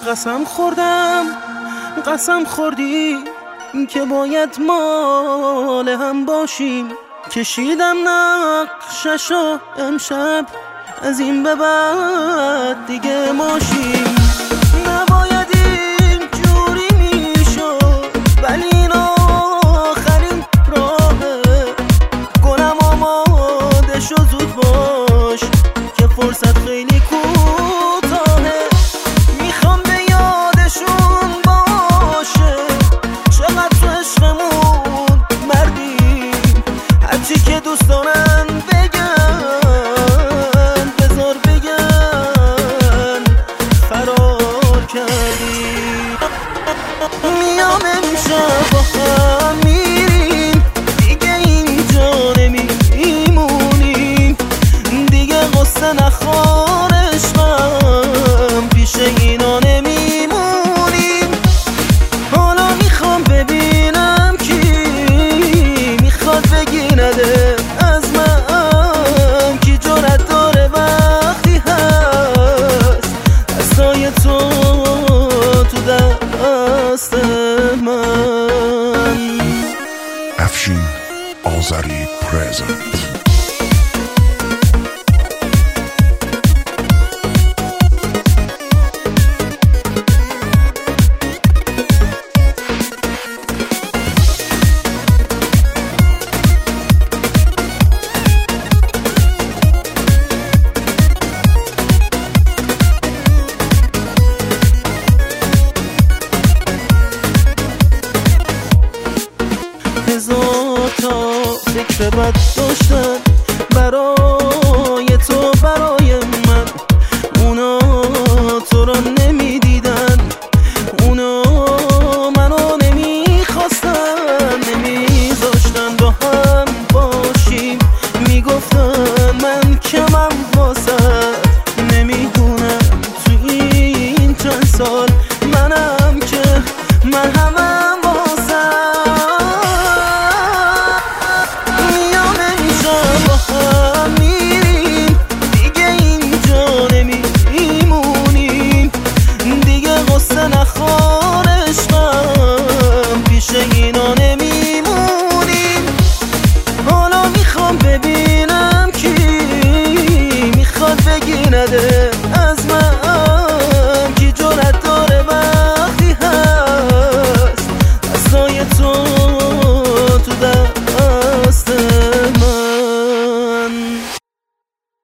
قسم خوردی که باید مال هم باشیم. کشیدم نقششو امشب، از این به بعد دیگه ماشیم. نباید این جوری میشد، ولی این آخرین راهه. گلم آماده شو، زود باش که فرصت خیلی کوتاهه. میخوام به یادشون باشه چقدر تو عشقمون مردیم. هرچی که دوست دارن بگن، بذار بگن فرار کردیم. میام امشب با هم میریم، دیگه اینجا نمیمونیم. دیگه قصه نخور عشقم، پیش اینا نمیمونیم. حالا میخوام ببینم کی میخواد بگیرده از من، کی جرأت داره وقتی هست دستای تو تو دست من. افشین آذری پرزنت. هزار تا فکر بد داشتن برای تو، برای من. اونا تو را نمیدیدن، اونا منو نمیخواستن، نمیذاشتن با هم باشیم. میگفتن من کمم واسه، نمیدونم تو این چند سال